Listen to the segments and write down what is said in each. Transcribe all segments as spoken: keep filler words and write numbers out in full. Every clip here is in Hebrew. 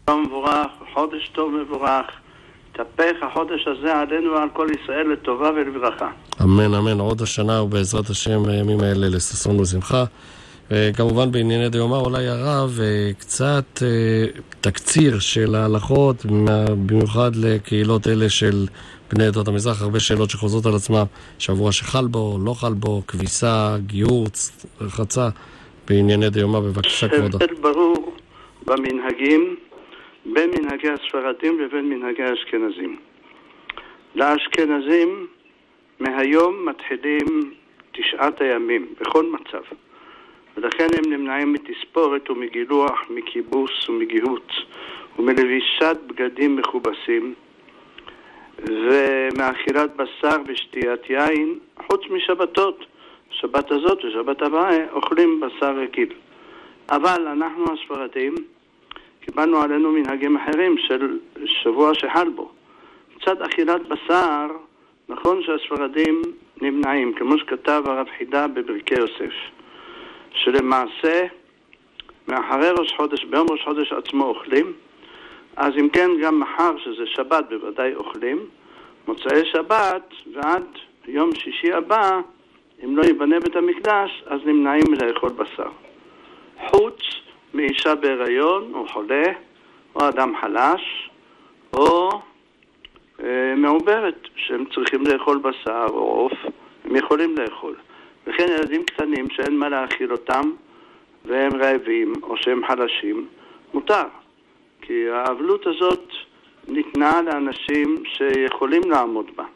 יום מבורך, חודש טוב מבורך. תפך החודש הזה עלינו ועל כל ישראל לטובה ולברכה. אמן, אמן. עוד השנה ובעזרת השם הימים האלה לששון ושמחה. וכמובן בענייני דיומא אולי הרב קצת תקציר של ההלכות, במיוחד לקהילות אלה של בני עדות המזרח, הרבה שאלות שחוזרות על עצמם, שבוע שחל בו, לא חל בו, כביסה, גיור, רחצה, בענייני דיומא. בבקשה כבודו. הבדל ברור במנהגים בין מנהגי הספרדים לבין מנהגי האשכנזים. לאשכנזים מהיום מתחילים תשעת הימים בכל מצב, ולכן הם נמנעים מתספורת ומגילוח, מכיבוס ומגיהות ומלבישת בגדים מכובסים ומאכילת בשר ושתיית יין, חוץ משבתות. שבת הזאת ושבת הבאה אוכלים בשר רגיל. אבל אנחנו הספרדים קיבלנו עלינו מנהגים אחרים של שבוע שחל בו. מצד אכילת בשר, נכון שהספרדים נמנעים, כמו שכתב הרב חידה בברכי יוסף, שלמעשה מאחרי ראש חודש, ביום ראש חודש עצמו אוכלים, אז אם כן גם מחר שזה שבת בוודאי אוכלים, מוצאי שבת ועד יום שישי הבא, אם לא ייבנה בית המקדש, אז נמנעים מלאכול בשר. חוץ מאישה בהיריון או חולה או אדם חלש או אה, מעוברת שהם צריכים לאכול בשר או עוף, הם יכולים לאכול. וכן ילדים קטנים שאין מה להאכיל אותם והם רעבים או שהם חלשים, מותר. כי העבלות הזאת ניתנה לאנשים שיכולים לעמוד בה.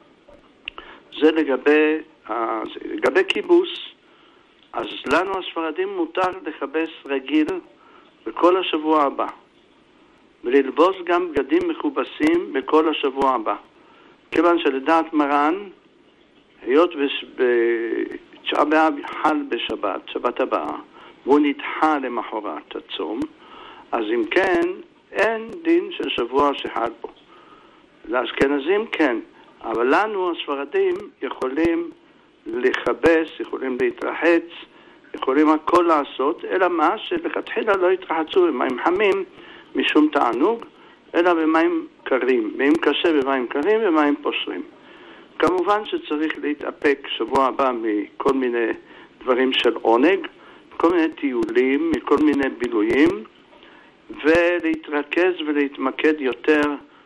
זה לגבי, לגבי כיבוס. אז לנו הספרדים מותר לכבס רגיל בכל השבוע הבא, וללבוס גם בגדים מכובסים בכל השבוע הבא. כיוון שלדעת מרן, היות בתשעה באב חל בשבת, שבת הבאה, והוא נדחה למחרת הצום, אז אם כן, אין דין של שבוע שחל בו. לאשכנזים כן, אבל לנו הספרדים יכולים לכבס, יכולים להתרחץ, יכולים הכל לעשות, אלא מה שלכתחילה לא יתרחצו במים חמים משום תענוג, אלא במים קרים, ואם קשה במים קרים ומים פושרים. כמובן שצריך להתאפק שבוע הבא מכל מיני דברים של עונג, מכל מיני טיולים, מכל מיני בילויים, ולהתרכז ולהתמקד יותר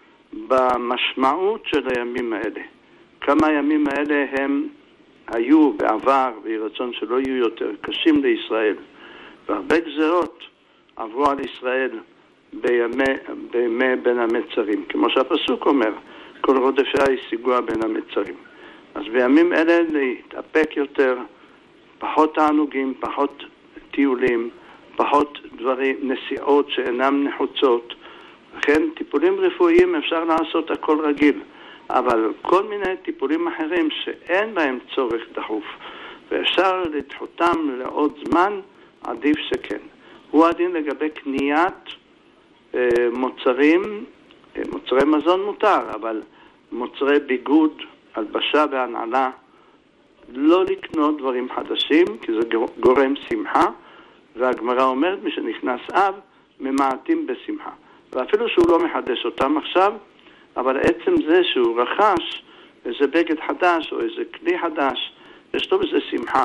במשמעות של הימים האלה. כמה הימים האלה הם היו בעבר, ויהי רצון שלא יהיו יותר קשים לישראל, והרבה גזרות עברו על ישראל בימי, בימי בין המצרים, כמו שהפסוק אומר, כל רודפיה השיגוה בין המצרים. אז בימים אלה להתאפק יותר, פחות תענוגים, פחות טיולים, פחות דברים, נסיעות שאינם נחוצות. לכן טיפולים רפואיים אפשר לעשות הכל רגיל, אבל כל מיני טיפולים אחרים שאין בהם צורך דחוף ואפשר לדחותם לעוד זמן, עדיף שכן. הוא הדין לגבי קניית אה, מוצרים, אה, מוצרי מזון מותר, אבל מוצרי ביגוד, הלבשה והנעלה, לא לקנות דברים חדשים, כי זה גורם שמחה, והגמרא אומרת, מי שנכנס אב, ממעטים בשמחה. ואפילו שהוא לא מחדש אותם עכשיו, אבל עצם זה שהוא רכש איזה בגד חדש או איזה כלי חדש, יש לו בזה שמחה.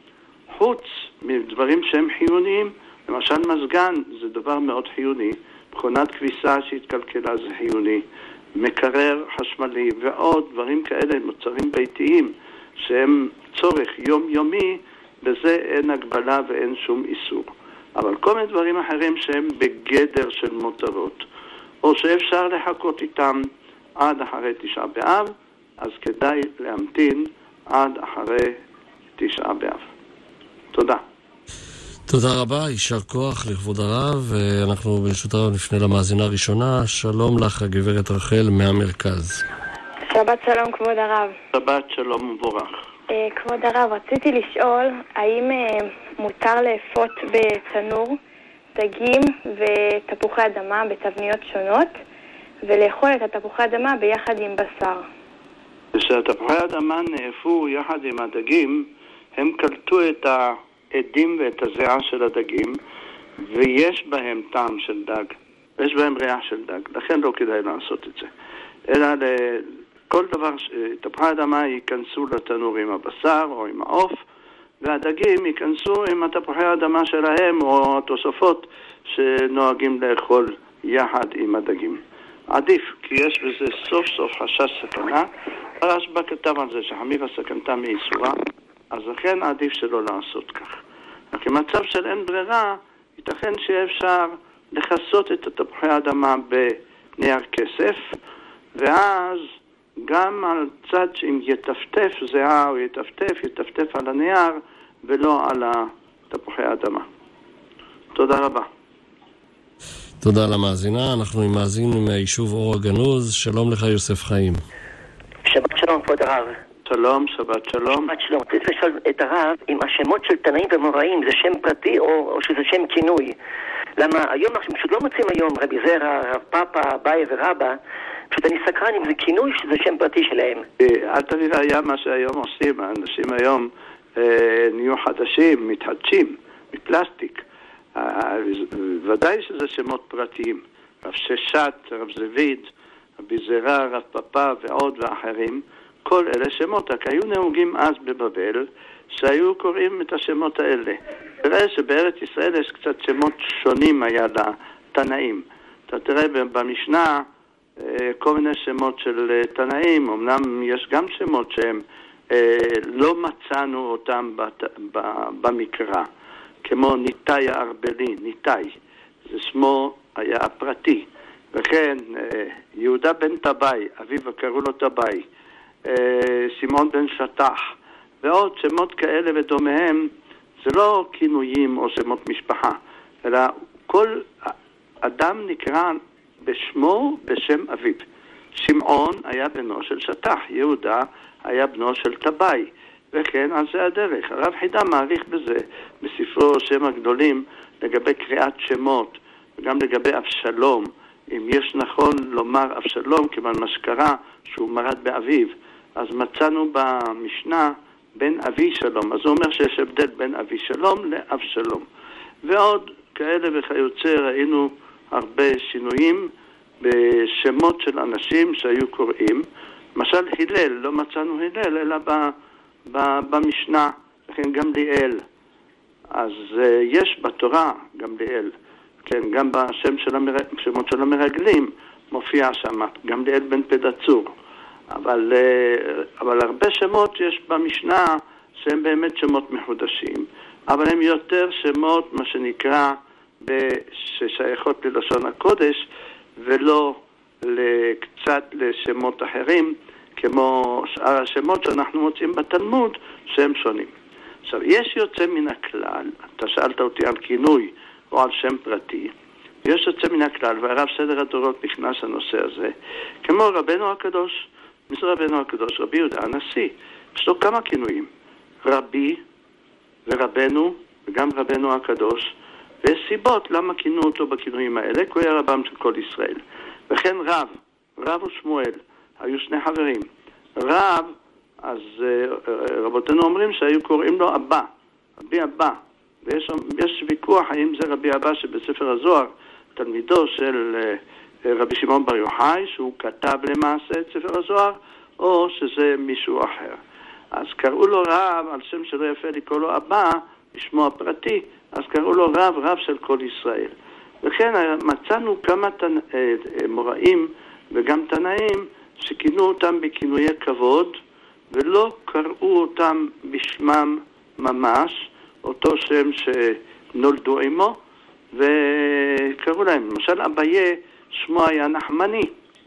חוץ מדברים שהם חיוניים, למשל מזגן זה דבר מאוד חיוני, מכונת כביסה שהתקלקלה זה חיוני, מקרר חשמלי ועוד דברים כאלה, מוצרים ביתיים שהם צורך יומיומי, בזה אין הגבלה ואין שום איסור. אבל כל מיני דברים אחרים שהם בגדר של מותרות, או שאפשר לחכות איתם עד אחרי תשעה באב, אז כדאי להמתין עד אחרי תשעה באב. תודה. תודה רבה, יישר כוח לכבוד הרב, ואנחנו ברשות הרב נפנה למאזינה הראשונה. שלום לך הגברת רחל מהמרכז. שבת שלום כבוד הרב. שבת שלום מבורך. כבוד הרב, רציתי לשאול האם מותר לאפות בתנור דגים ותפוחי אדמה בתבניות שונות ולאכול את התפוחי אדמה ביחד עם בשר. כשהתפוחי אדמה נאפו יחד עם הדגים, הם קלטו את העדים ואת הזיעה של הדגים, ויש בהם טעם של דג. ויש בהם ריח של דג, לכן לא כדאי לעשות את זה. אלא כל דבר, תפוחי אדמה ייכנסו לתנור עם הבשר או עם העוף, והדגים ייכנסו עם התפוחי האדמה שלהם או התוספות שנוהגים לאכול יחד עם הדגים. עדיף, כי יש בזה סוף סוף חשש סכנה. הרשב"א כתב על זה שחמירה סכנתה מאיסורה, אז לכן עדיף שלא לעשות כך. רק במצב של אין ברירה, ייתכן שאפשר לחסות את התפוחי האדמה בנייר כסף, ואז גם על צד שאם יטפטף זהה או יטפטף, יטפטף על הנייר ולא על התפוחי האדמה. תודה רבה. תודה למאזינה. אנחנו עם מאזין מהיישוב אור הגנוז. שלום לך יוסף חיים. שבת שלום כבוד הרב. שלום, שבת שלום. שבת שלום. רציתי לשאול את הרב אם השמות של תנאים ומוראים זה שם פרטי או, או שזה שם כינוי. למה היום אנחנו פשוט לא מוצאים היום רבי זרע, רב פאפה, אביי ורבא. פשוט אני סקרן אם זה כינוי שזה שם פרטי שלהם. אל תביא היה מה שהיום עושים. האנשים היום אה, נהיו חדשים, מתחדשים, מפלסטיק. אה, ודאי שזה שמות פרטיים. רב ששת, רב זביד, רבי זרע, רב פאפה ועוד ואחרים. כל אלה שמות, רק היו נהוגים אז בבבל, שהיו קוראים את השמות האלה. תראה שבארץ ישראל יש קצת שמות שונים היה לתנאים. אתה תראה במשנה כל מיני שמות של תנאים, אמנם יש גם שמות שהם לא מצאנו אותם במקרא, כמו ניטאי הארבלי, ניטאי, זה שמו היה הפרטי, וכן יהודה בן טבעי, אביו קראו לו טבעי, שמעון בן שטח, ועוד שמות כאלה ודומיהם, זה לא כינויים או שמות משפחה, אלא כל אדם נקרא בשמו בשם אביו. שמעון היה בנו של שטח, יהודה היה בנו של טבעי, וכן על זה הדרך. הרב חידה מעריך בזה בספרו שם הגדולים לגבי קריאת שמות, וגם לגבי אבשלום, אם יש נכון לומר אבשלום כיוון מה שקרה שהוא מרד באביו, אז מצאנו במשנה בין אבי שלום, אז הוא אומר שיש הבדל בין אבי שלום לאבשלום. ועוד כאלה וכיוצא ראינו הרבה שינויים בשמות של אנשים שהיו קוראים. למשל הלל, לא מצאנו הלל אלא ב, ב, במשנה, לכן גם ליאל. אז uh, יש בתורה גם ליאל, כן, גם בשם של המרג... שמות של המרגלים מופיע שם, גם ליאל בן פדצור. אבל, uh, אבל הרבה שמות יש במשנה שהם באמת שמות מחודשים, אבל הם יותר שמות מה שנקרא ששייכות ללשון הקודש ולא קצת לשמות אחרים כמו שאר השמות שאנחנו מוצאים בתלמוד שהם שונים. עכשיו, יש יוצא מן הכלל, אתה שאלת אותי על כינוי או על שם פרטי, יש יוצא מן הכלל והרב סדר הדורות נכנס לנושא הזה, כמו רבנו הקדוש, מי זה רבנו הקדוש? רבי יהודה הנשיא, יש לו כמה כינויים, רבי ורבנו וגם רבנו הקדוש, ויש סיבות למה כינו אותו בכינויים האלה, כי הוא היה רבם של כל ישראל. וכן רב, רב ושמואל, היו שני חברים. רב, אז רבותינו אומרים שהיו קוראים לו אבא, רבי אבא. ויש יש ויכוח האם זה רבי אבא שבספר הזוהר, תלמידו של רבי שמעון בר יוחאי, שהוא כתב למעשה את ספר הזוהר, או שזה מישהו אחר. אז קראו לו רב, על שם שלא יפה לקרוא לו אבא, בשמו הפרטי, אז קראו לו רב, רב של כל ישראל. וכן מצאנו כמה תנ... מוראים וגם תנאים שכינו אותם בכינויי כבוד, ולא קראו אותם בשמם ממש, אותו שם שנולדו עמו, וקראו להם. למשל אביי, שמו היה נחמני.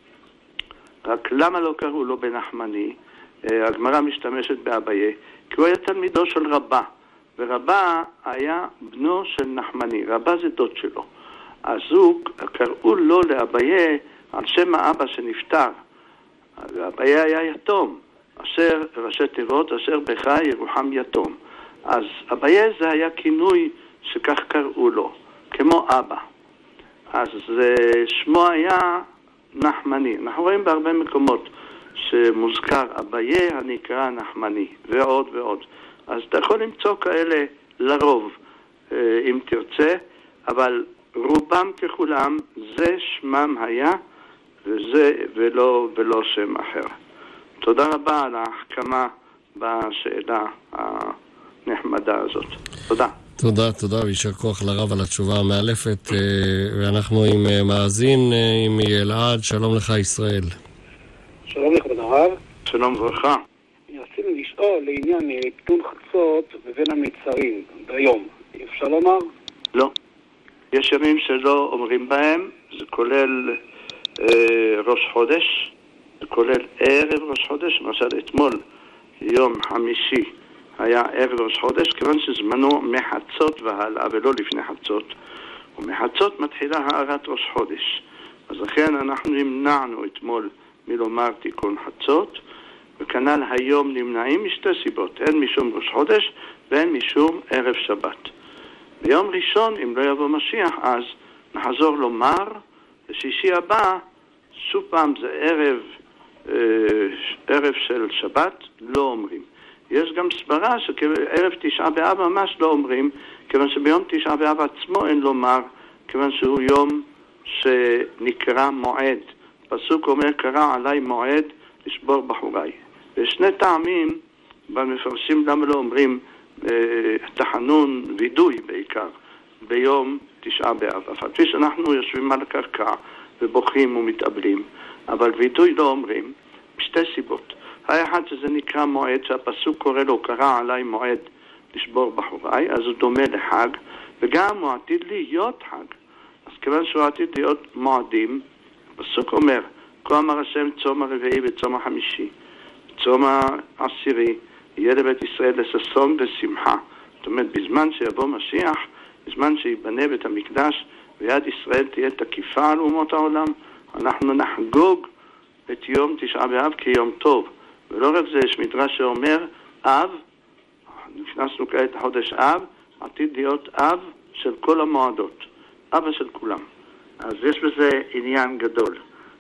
רק למה לא קראו לו בנחמני? הגמרא משתמשת באביי, כי הוא היה תלמידו של רבה. ורבה היה בנו של נחמני, רבה זה דוד שלו. אז הוא, קראו לו לאביי על שם האבא שנפטר. אביי היה יתום, אשר ראשי תיבות, אשר בך ירוחם יתום. אז אביי זה היה כינוי שכך קראו לו, כמו אבא. אז שמו היה נחמני. אנחנו רואים בהרבה מקומות שמוזכר אביי הנקרא נחמני, ועוד ועוד. אז אתה יכול למצוא כאלה לרוב, אם תרצה, אבל רובם ככולם, זה שמם היה, וזה ולא, ולא שם אחר. תודה רבה על ההחכמה בשאלה הנחמדה הזאת. תודה. תודה, תודה, וישר כוח לרב על התשובה המאלפת, ואנחנו עם מאזין, עם אלעד. שלום לך ישראל. שלום לכבוד הרב. שלום וברכה. רצינו לשאול לעניין פתון חצות ובין המצרים ביום. אפשר לומר? לא. יש ימים שלא אומרים בהם, זה כולל אה, ראש חודש, זה כולל ערב ראש חודש, למשל אתמול, יום חמישי, היה ערב ראש חודש, כיוון שזמנו מחצות והלאה ולא לפני חצות, ומחצות מתחילה הארת ראש חודש. אז לכן אנחנו נמנענו אתמול מלומר תיקון חצות, וכנ"ל היום נמנעים משתי סיבות, הן משום ראש חודש והן משום ערב שבת. ביום ראשון, אם לא יבוא משיח, אז נחזור לומר, בשישי הבא, שוב פעם זה ערב, אה, ערב של שבת, לא אומרים. יש גם סברה שערב תשעה באב ממש לא אומרים, כיוון שביום תשעה באב עצמו אין לומר, כיוון שהוא יום שנקרא מועד. פסוק אומר, קרא עליי מועד לשבור בחוריי. ושני טעמים במפרשים למה לא אומרים אה, תחנון וידוי בעיקר ביום תשעה באב. אף על פי שאנחנו יושבים על הקרקע ובוכים ומתאבלים, אבל וידוי לא אומרים, בשתי סיבות. האחד שזה נקרא מועד, שהפסוק קורא לו, קרא עליי מועד לשבור בחוריי, אז הוא דומה לחג, וגם הוא עתיד להיות חג. אז כיוון שהוא עתיד להיות מועדים, הפסוק אומר, כה אמר השם צום הרביעי וצום החמישי, צום העשירי, יהיה לבית ישראל לששון ושמחה. זאת אומרת, בזמן שיבוא משיח, בזמן שיבנה בית המקדש, ויד ישראל תהיה תקיפה על אומות העולם, אנחנו נחגוג את יום תשעה באב כיום טוב. ולא רק זה, יש מדרש שאומר, אב, נכנסנו כעת לחודש אב, עתיד להיות אב של כל המועדות, אבא של כולם. אז יש בזה עניין גדול,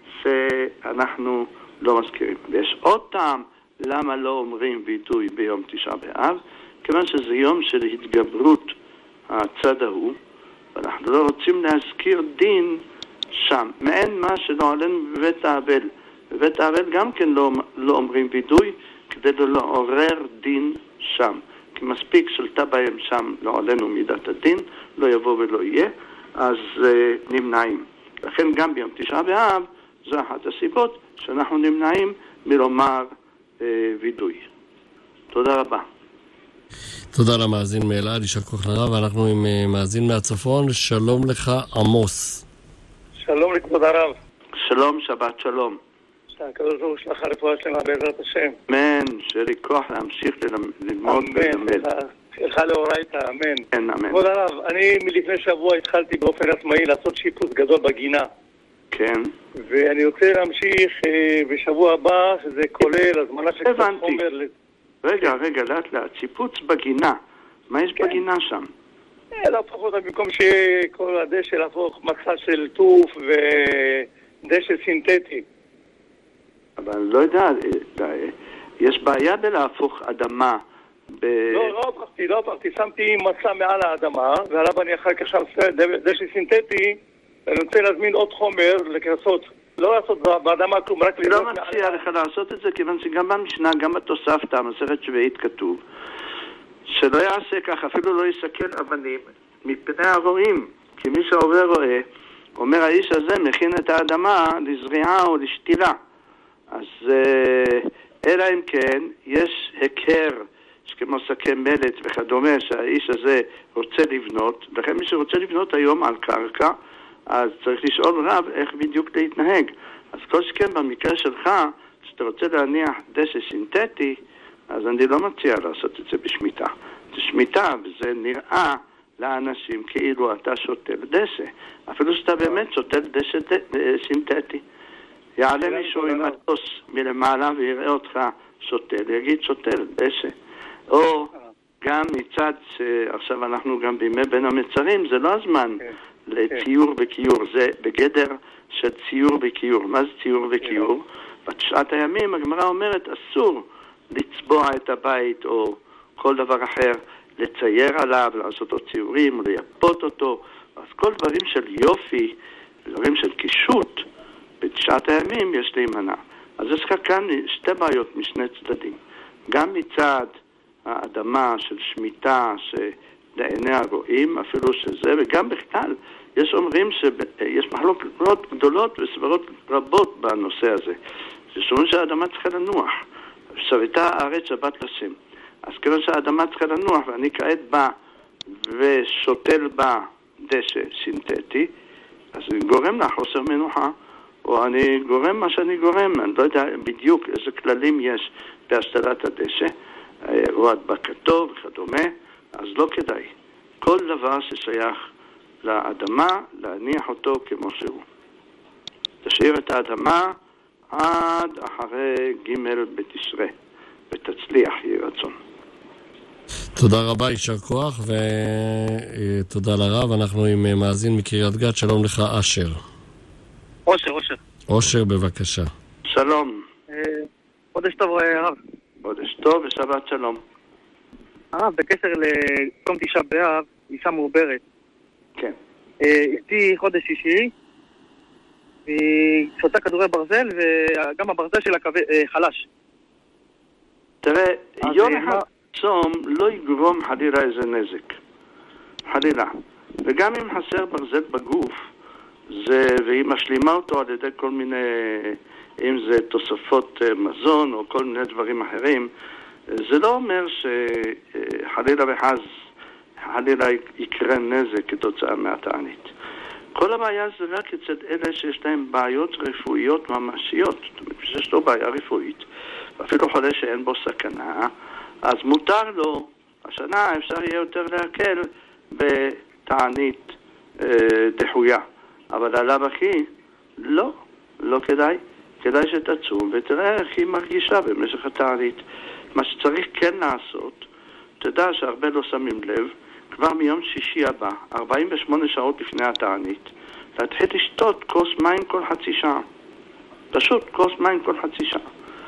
שאנחנו לא מזכירים. ויש עוד טעם למה לא אומרים וידוי ביום תשעה באב, כיוון שזה יום של התגברות הצד ההוא, ואנחנו לא רוצים להזכיר דין שם, מעין מה שלא עלינו בבית האבל. בבית האבל גם כן לא, לא אומרים וידוי, כדי לא לעורר דין שם. כי מספיק שלטה בהם שם לא עלינו מידת הדין, לא יבוא ולא יהיה, אז uh, נמנעים. לכן גם ביום תשעה באב, זו אחת הסיבות שאנחנו נמנעים מלומר uh, וידוי. תודה רבה. תודה למאזין מאלעד, יישר כוח לרב, ואנחנו עם uh, מאזין מהצפון. שלום לך עמוס. שלום לכבוד הרב. שלום, שבת שלום. שהקדוש ברוך הוא שלח רפואה שלמה בעזרת השם. אמן, שיהיה לי כוח להמשיך ללמוד וללמד. שלך לאורייתא, אמן. כן, אמן. כבוד הרב, אני מלפני שבוע התחלתי באופן עצמאי לעשות שיפוץ גדול בגינה. כן. ואני רוצה להמשיך אה, בשבוע הבא, שזה כולל הזמנה של קצת חומר. רגע, רגע, לאט לאט. שיפוץ בגינה. מה יש כן. בגינה שם? להפוך אותה במקום שכל הדשא להפוך מצע של טוף ודשא סינתטי. אבל לא יודע, יש בעיה בלהפוך אדמה ב... לא, לא הפכתי, לא הפכתי. שמתי מצע מעל האדמה, ועליו אני אחר כך שם דשא סינתטי, ואני רוצה להזמין עוד חומר לכנסות. לא לעשות באדמה כלום, רק לבנות מעל... אני לא מציע לך לעשות את זה, כיוון שגם במשנה, גם בתוספתא, מסכת שביעית כתוב, שלא יעשה כך, אפילו לא יסכל אבנים, מפני הרועים, כי מי שעובר רואה, אומר האיש הזה מכין את האדמה לזריעה או לשתילה. אז אלא אם כן יש הכר כמו שקי מלט וכדומה שהאיש הזה רוצה לבנות, לכן מי שרוצה לבנות היום על קרקע, אז צריך לשאול רב איך בדיוק להתנהג. אז כל שכן במקרה שלך, כשאתה רוצה להניח דשא סינתטי, אז אני לא מציע לעשות את זה בשמיטה. זה שמיטה, וזה נראה לאנשים כאילו אתה שוטל דשא, אפילו שאתה באמת שוטל דשא סינתטי. יעלה מישהו עם מטוס מלמעלה ויראה אותך שוטל, יגיד שוטל דשא. או גם מצד שעכשיו אנחנו גם בימי בין המצרים, זה לא הזמן לציור וקיור, זה בגדר של ציור וקיור. מה זה ציור וקיור? בתשעת הימים הגמרא אומרת אסור לצבוע את הבית או כל דבר אחר, לצייר עליו, לעשות אותו ציורים, לייפות אותו, אז כל דברים של יופי, דברים של קישוט, בתשעת הימים יש להימנע. אז יש כאן שתי בעיות משני צדדים. גם מצד האדמה של שמיטה שלעיני הרואים, אפילו שזה, וגם בכלל, יש אומרים שיש מחלוקות גדולות וסברות רבות בנושא הזה. זה שאומרים שהאדמה צריכה לנוח. שביתה הארץ שבת לשם. אז כיוון שהאדמה צריכה לנוח, ואני כעת בא ושותל בה דשא סינתטי, אז אני גורם לה חוסר מנוחה, או אני גורם מה שאני גורם, אני לא יודע בדיוק איזה כללים יש בהשתלת הדשא, או הדבקתו וכדומה, אז לא כדאי. כל דבר ששייך לאדמה, להניח אותו כמו שהוא. תשאיר את האדמה עד אחרי ג' בתשרי, ותצליח, יהי רצון. תודה רבה, יישר כוח, ותודה לרב. אנחנו עם מאזין מקריית גת. שלום לך, אשר. אושר, אושר. אושר, בבקשה. שלום. חודש טוב, הרב. חודש טוב ושבת שלום. הרב, בקשר לתום תשעה באב, אישה מעוברת. כן. אשתי חודש שישי, היא שותה כדורי ברזל, וגם הברזל שלה חלש. תראה, יום אחד צום לא יגרום חלילה איזה נזק. חלילה. וגם אם חסר ברזל בגוף, זה, והיא משלימה אותו על ידי כל מיני, אם זה תוספות מזון או כל מיני דברים אחרים, זה לא אומר שחלילה וחס, חלילה יקרה נזק כתוצאה מהתענית. כל הבעיה זה רק אצל אלה שיש להם בעיות רפואיות ממשיות. זאת אומרת, שיש לו בעיה רפואית, ואפילו חולה שאין בו סכנה, אז מותר לו, השנה אפשר יהיה יותר להקל בתענית אה, דחויה. אבל עליו אחי, לא, לא כדאי. כדאי שתצום ותראה איך היא מרגישה במשך התענית. מה שצריך כן לעשות, תדע שהרבה לא שמים לב, כבר מיום שישי הבא, ארבעים ושמונה שעות לפני התענית, להתחיל לשתות כוס מים כל חצי שעה. פשוט כוס מים כל חצי שעה.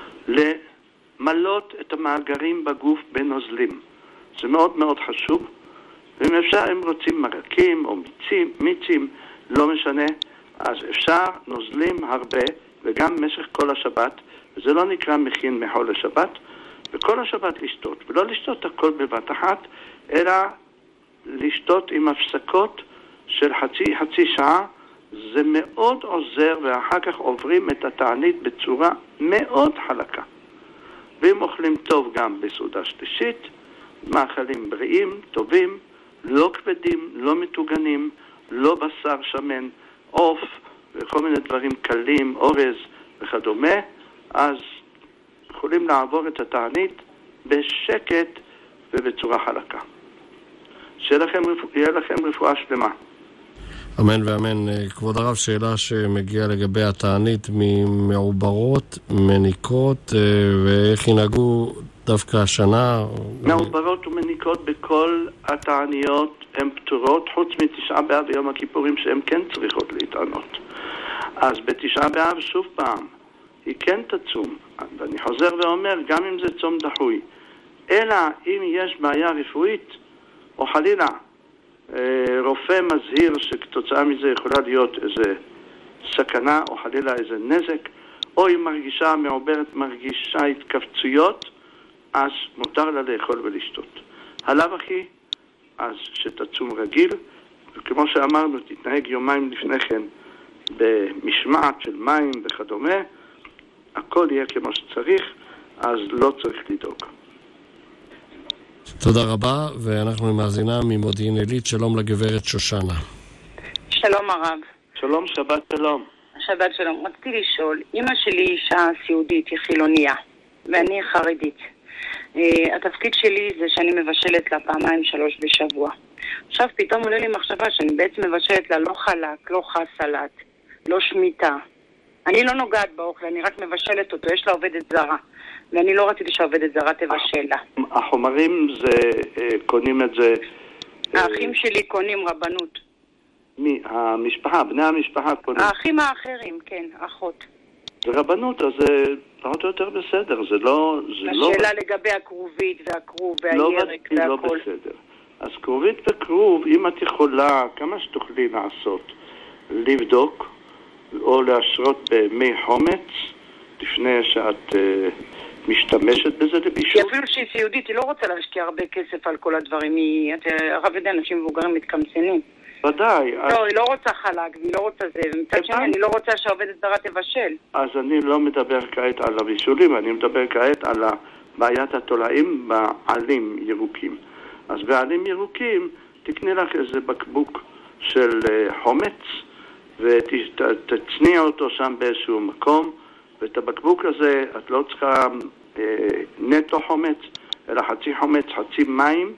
למלות את המאגרים בגוף בנוזלים. זה מאוד מאוד חשוב. ואם אפשר, הם רוצים מרקים או מיצים, מיצים, לא משנה, אז אפשר נוזלים הרבה, וגם במשך כל השבת, וזה לא נקרא מכין מחול לשבת, וכל השבת לשתות, ולא לשתות הכל בבת אחת, אלא לשתות עם הפסקות של חצי, חצי שעה. זה מאוד עוזר, ואחר כך עוברים את התענית בצורה מאוד חלקה. ואם אוכלים טוב גם בסעודה שלישית, מאכלים בריאים, טובים, לא כבדים, לא מטוגנים, לא בשר שמן, עוף וכל מיני דברים קלים, אורז וכדומה, אז יכולים לעבור את התענית בשקט ובצורה חלקה. שיהיה לכם, יהיה לכם רפואה שלמה. אמן ואמן. כבוד הרב, שאלה שמגיעה לגבי התענית ממעוברות, מניקות, ואיך ינהגו דווקא השנה? מעוברות ומניקות בכל התעניות הן פטורות, חוץ מתשעה באב ויום הכיפורים שהן כן צריכות להתענות. אז בתשעה באב שוב פעם, היא כן תצום, ואני חוזר ואומר, גם אם זה צום דחוי, אלא אם יש בעיה רפואית, או חלילה, רופא מזהיר שכתוצאה מזה יכולה להיות איזה סכנה, או חלילה איזה נזק, או אם מרגישה, מעוברת מרגישה התכווצויות, אז מותר לה לאכול ולשתות. הלאו הכי, אז שתצום רגיל, וכמו שאמרנו, תתנהג יומיים לפני כן במשמעת של מים וכדומה, הכל יהיה כמו שצריך, אז לא צריך לדאוג. תודה רבה, ואנחנו עם מאזינה ממודיעין עילית. שלום לגברת שושנה. שלום הרב. שלום, שבת שלום. שבת שלום. רציתי לשאול, אמא שלי אישה סיעודית, היא חילוניה, ואני חרדית. Uh, התפקיד שלי זה שאני מבשלת לה פעמיים שלוש בשבוע. עכשיו פתאום עולה לי מחשבה שאני בעצם מבשלת לה לא חלק, לא חס סלט, לא שמיטה. אני לא נוגעת באוכל, אני רק מבשלת אותו, יש לה עובדת זרה. ואני לא רציתי שעובדת זרה תבשל לה. החומרים זה, קונים את זה... האחים שלי קונים רבנות. מי? המשפחה, בני המשפחה קונים. האחים האחרים, כן, אחות. זה רבנות, אז זה פחות או יותר בסדר, זה לא... השאלה לא... לגבי הכרובית והכרוב והירק לא, והכל. לא בסדר. אז כרובית וכרוב, אם את יכולה, כמה שתוכלי לעשות, לבדוק או להשרות במי חומץ לפני שאת uh, משתמשת בזה לבישול. אפילו שהיא סיעודית, היא לא רוצה להשקיע הרבה כסף על כל הדברים. היא, הרב יודע, אנשים מבוגרים מתקמצנים. ודאי. לא, אז... היא לא רוצה חלק, והיא לא רוצה זה. ומצד שני, אני לא רוצה שהעובדת זרה תבשל. אז אני לא מדבר כעת על הבישולים, אני מדבר כעת על בעיית התולעים בעלים ירוקים. אז בעלים ירוקים תקנה לך איזה בקבוק של חומץ ותצניע אותו שם באיזשהו מקום, ואת הבקבוק הזה את לא צריכה אה, נטו חומץ, אלא חצי חומץ, חצי מים,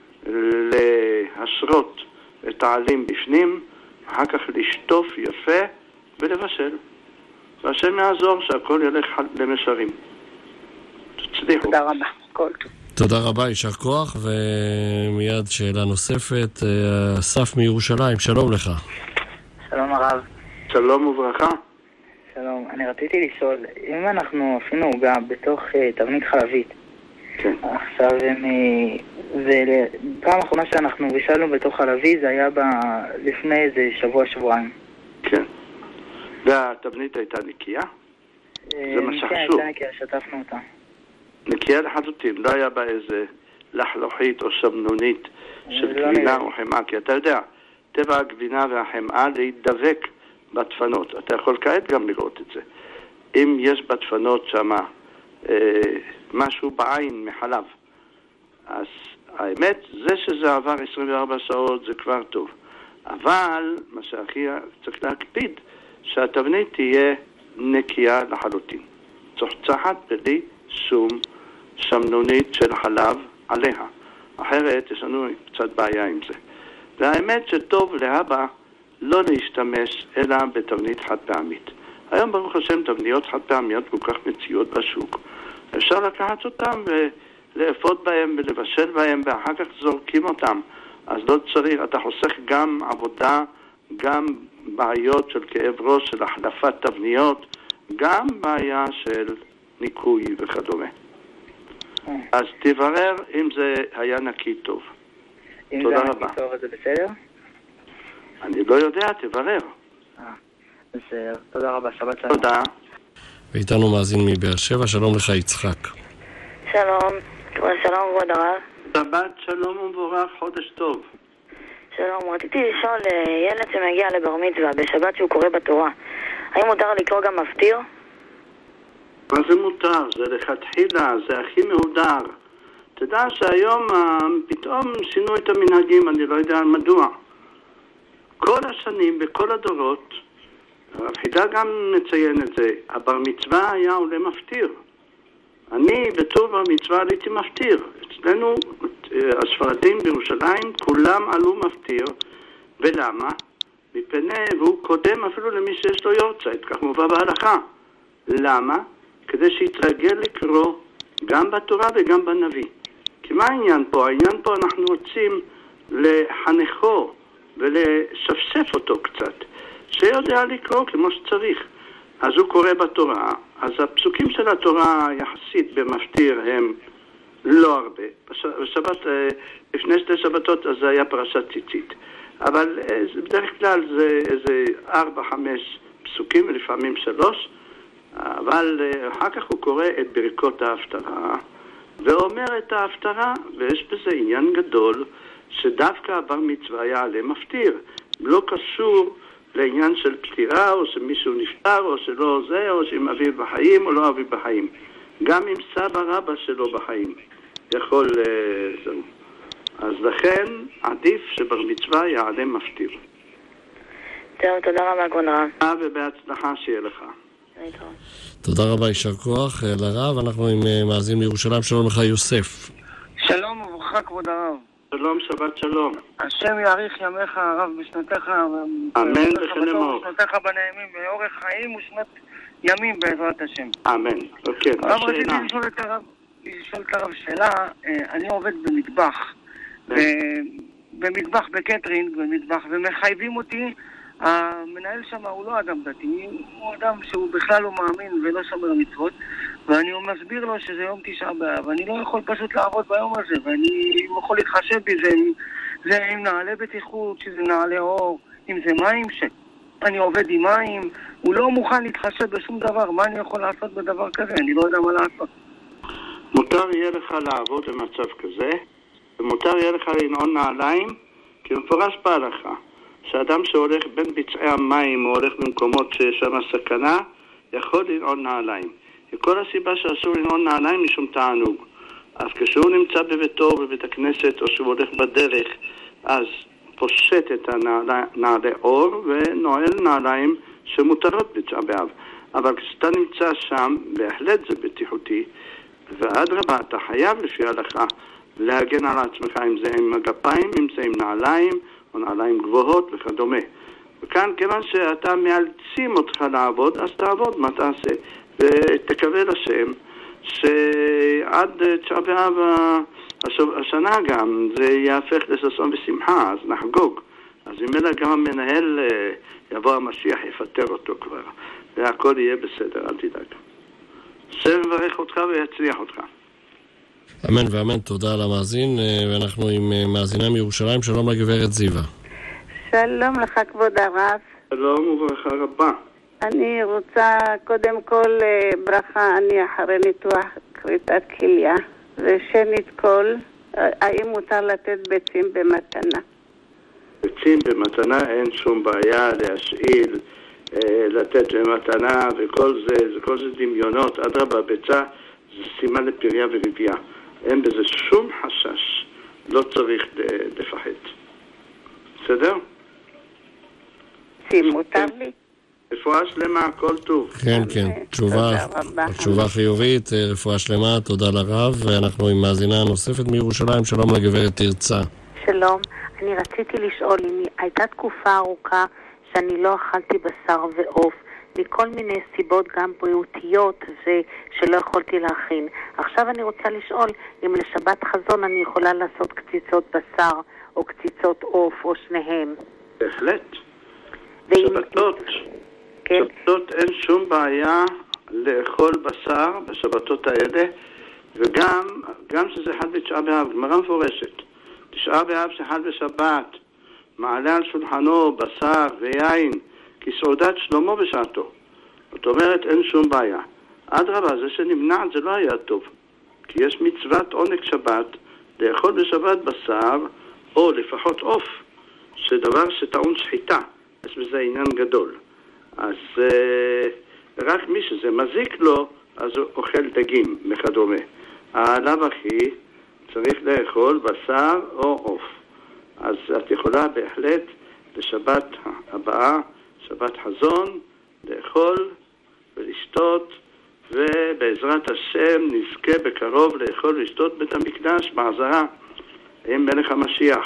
להשרות את העלים בפנים, אחר כך לשטוף יפה ולבשל. והשם יעזור שהכל ילך למשרים. תצליחו. תודה רבה, כל טוב. תודה רבה, יישר כוח, ומיד שאלה נוספת. אסף מירושלים, שלום לך. שלום הרב. שלום וברכה. שלום, אני רציתי לשאול, אם אנחנו עשינו עוגה בתוך uh, תבנית חלבית, כן. עכשיו, ופעם האחרונה שאנחנו בישלנו בתוך חלבי, זה היה ב... לפני איזה שבוע-שבועיים. כן. והתבנית הייתה נקייה? זה מה שחשוב. כן, הייתה נקייה, שטפנו אותה. נקייה לחלוטין, לא היה בה איזה לחלוכית או שמנונית של גבינה או חמאה, כי אתה יודע, טבע הגבינה והחמאה להידבק בדפנות. אתה יכול כעת גם לראות את זה. אם יש בדפנות שמה אה, משהו בעין מחלב, אז האמת, זה שזה עבר עשרים וארבע שעות זה כבר טוב. אבל מה שהכי צריך להקפיד, שהתבנית תהיה נקייה לחלוטין. צוחצחת בלי שום שמנונית של חלב עליה. אחרת יש לנו קצת בעיה עם זה. והאמת שטוב להבא לא להשתמש אלא בתבנית חד פעמית. היום ברוך השם תבניות חד פעמיות כל כך מציעות בשוק. אפשר לקחת אותם ולאפות בהם ולבשל בהם ואחר כך זורקים אותם. אז לא צריך, אתה חוסך גם עבודה, גם בעיות של כאב ראש, של החלפת תבניות, גם בעיה של ניקוי וכדומה. אז תברר אם זה היה נקי טוב. תודה רבה. אם זה נקי טוב, זה בסדר? אני לא יודע, תברר. בסדר, תודה רבה, שבת שלום. תודה. ואיתנו מאזין מבאר שבע, שלום לך יצחק. שלום, שלום כבוד הרב. שבת שלום ומבורך, חודש טוב. שלום, רציתי לשאול ילד שמגיע לבר מצווה בשבת שהוא קורא בתורה, האם מותר לקרוא גם מפטיר? מה זה מותר? זה לכתחילה, זה הכי מהודר. תדע שהיום פתאום שינו את המנהגים, אני לא יודע מדוע. כל השנים, בכל הדורות, הרב חידה גם מציין את זה, הבר מצווה היה עולה מפטיר. אני בתור בר מצווה עליתי מפטיר. אצלנו, הספרדים בירושלים, כולם עלו מפטיר. ולמה? מפני, והוא קודם אפילו למי שיש לו יורצייט, כך מובא בהלכה. למה? כדי שיתרגל לקרוא גם בתורה וגם בנביא. כי מה העניין פה? העניין פה אנחנו רוצים לחנכו ולשפשף אותו קצת. שיודע לקרוא כמו שצריך. אז הוא קורא בתורה, אז הפסוקים של התורה יחסית במפטיר הם לא הרבה. בשבת, לפני שתי שבתות, אז זה היה פרשת ציצית. אבל בדרך כלל זה איזה ארבע, חמש פסוקים, ולפעמים שלוש, אבל אחר כך הוא קורא את ברכות ההפטרה, ואומר את ההפטרה, ויש בזה עניין גדול, שדווקא הבר מצווה יעלה מפטיר. לא קשור לעניין של פטירה, או שמישהו נפטר, או שלא זה, או שאם אביו בחיים, או לא אביו בחיים. גם אם סבא רבא שלו בחיים, יכול זהו. אז לכן עדיף שבר מצווה יעלה מפטיר. טוב, תודה רבה, כבוד הרב. ובהצלחה שיהיה לך. תודה רבה, יישר כוח לרב. אנחנו עם מאזין מירושלים, שלום לך יוסף. שלום וברכה, כבוד הרב. שלום, שבת שלום. השם יאריך ימיך הרב בשנתך. אמן וחלמור. בשנתך בנעימים, באורך חיים ושנת ימים בעזרת השם. אמן. אוקיי, הרב, רציתי לשאול את הרב, לשאול את הרב שאלה. אני עובד במטבח, במטבח בקטרינג, במטבח, ומחייבים אותי. המנהל שם הוא לא אדם דתי, הוא אדם שהוא בכלל לא מאמין ולא שומר מצוות, ואני מסביר לו שזה יום תשעה באב, ואני לא יכול פשוט לעבוד ביום הזה, ואני יכול להתחשב בזה, זה עם נעלי בטיחות, שזה נעלי אור, אם זה מים, שאני עובד עם מים, הוא לא מוכן להתחשב בשום דבר, מה אני יכול לעשות בדבר כזה? אני לא יודע מה לעשות. מותר יהיה לך לעבוד במצב כזה, ומותר יהיה לך לנעול נעליים, כי מפורש בהלכה, שאדם שהולך בין ביצעי המים, או הולך במקומות שיש שם סכנה, יכול לנעול נעליים. וכל הסיבה שאסור לנעול נעליים משום תענוג. אז כשהוא נמצא בביתו, בבית הכנסת, או שהוא הולך בדרך, אז פושט את הנעלי אור ונועל נעליים שמותרות בתשעה באב. אבל כשאתה נמצא שם, בהחלט זה בטיחותי, ואדרבה, אתה חייב לפי ההלכה להגן על עצמך, אם זה עם הגפיים, אם זה עם נעליים, או נעליים גבוהות וכדומה. וכאן, כיוון שאתה מאלצים אותך לעבוד, אז תעבוד, מה תעשה? ותקווה לשם שעד תשעה באב השנה גם זה יהפך לששון ושמחה, אז נחגוג. אז אם אלא גם המנהל יבוא המשיח, יפטר אותו כבר, והכל יהיה בסדר, אל תדאג. זה מברך אותך ויצליח אותך. אמן ואמן, תודה על המאזין, ואנחנו עם מאזינה מירושלים. שלום לגברת זיווה. שלום לך כבוד הרב. שלום וברכה רבה. אני רוצה קודם כל ברכה, אני אחרי ניתוח כריתת כליה, ושנית כל, האם מותר לתת ביצים במתנה? ביצים במתנה אין שום בעיה להשאיל, לתת במתנה, וכל זה, כל זה דמיונות. אדרבה, ביצה זה סימן לפריה ורבייה. אין בזה שום חשש, לא צריך לפחד. בסדר? שים, מותר לי? רפואה שלמה, הכל טוב. כן, כן, תשובה, תשובה חיובית, רפואה שלמה, תודה לרב, ואנחנו עם מאזינה נוספת מירושלים. שלום לגברת תרצה. שלום, אני רציתי לשאול אם הייתה תקופה ארוכה שאני לא אכלתי בשר ועוף, מכל מיני סיבות גם בריאותיות ושלא יכולתי להכין. עכשיו אני רוצה לשאול אם לשבת חזון אני יכולה לעשות קציצות בשר או קציצות עוף או שניהם. בהחלט. שבתות. כן. שבתות אין שום בעיה לאכול בשר בשבתות האלה, וגם גם שזה חל בתשעה באב, גמרא מפורשת. תשעה באב שחל בשבת, מעלה על שולחנו בשר ויין, כסעודת שלמה בשעתו. זאת אומרת, אין שום בעיה. אדרבה, זה שנמנע זה לא היה טוב. כי יש מצוות עונג שבת, לאכול בשבת בשר, או לפחות עוף, שדבר שטעון שחיטה. יש בזה עניין גדול. אז אה, רק מי שזה מזיק לו, אז הוא אוכל דגים וכדומה. העליו הכי צריך לאכול בשר או עוף. אז את יכולה בהחלט לשבת הבאה, שבת חזון, לאכול ולשתות, ובעזרת השם נזכה בקרוב לאכול ולשתות בית המקדש בעזרה עם מלך המשיח.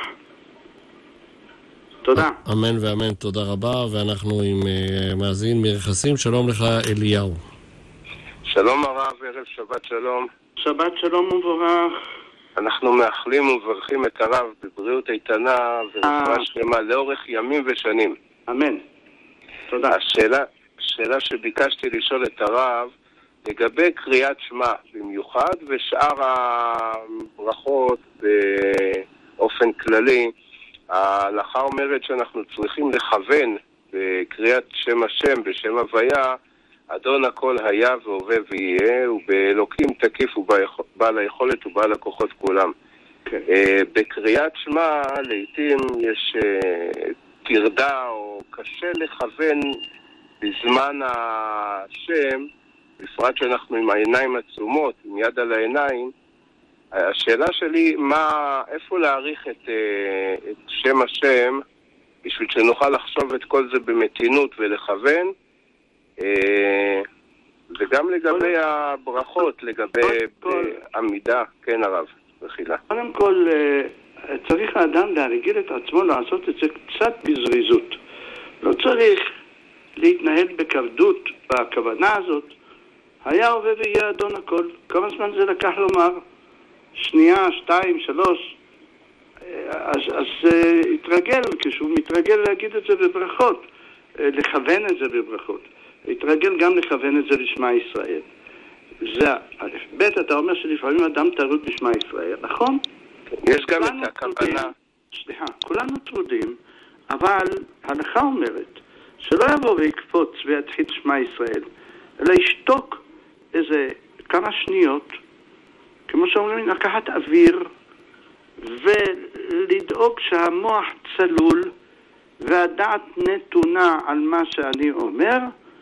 תודה. אמן ואמן, תודה רבה. ואנחנו עם uh, מאזין מרחסים. שלום לך אליהו. שלום הרב, ערב שבת שלום. שבת שלום ומבורך. אנחנו מאחלים ומברכים את הרב בבריאות איתנה ורפואה שלמה לאורך ימים ושנים. אמן. תודה. השאלה, השאלה שביקשתי לשאול את הרב לגבי קריאת שמע במיוחד ושאר הברכות באופן כללי. ההלכה אומרת שאנחנו צריכים לכוון בקריאת שם השם בשם הוויה, אדון הכל היה והווה ויהיה, ובאלוקים תקיף ובעל היכולת ובעל הכוחות כולם. כן. בקריאת שמע לעתים יש תרדה או קשה לכוון בזמן השם, בפרט שאנחנו עם העיניים עצומות, עם יד על העיניים. השאלה שלי, מה, איפה להעריך את, את שם השם בשביל שנוכל לחשוב את כל זה במתינות ולכוון, וגם לגבי הברכות, לגבי עמידה. כן הרב, בחילה. קודם כל צריך האדם להרגיל את עצמו לעשות את זה קצת בזריזות. לא צריך להתנהל בכבדות בכוונה הזאת. היה הווה ויהיה אדון הכל. כמה זמן זה לקח לומר? שנייה, שתיים, שלוש. אז, אז uh, התרגל, כשהוא מתרגל להגיד את זה בברכות, uh, לכוון את זה בברכות. התרגל גם לכוון את זה לשמע ישראל. זה א'. ב', אתה אומר שלפעמים אדם טרוד בשמה ישראל, נכון? יש גם את הכוונה. סליחה, כולנו טרודים, אבל ההלכה אומרת שלא יבוא ויקפוץ ויתחיל שמה ישראל, אלא ישתוק איזה כמה שניות, כמו שאומרים, לקחת אוויר ולדאוג שהמוח צלול והדעת נתונה על מה שאני אומר,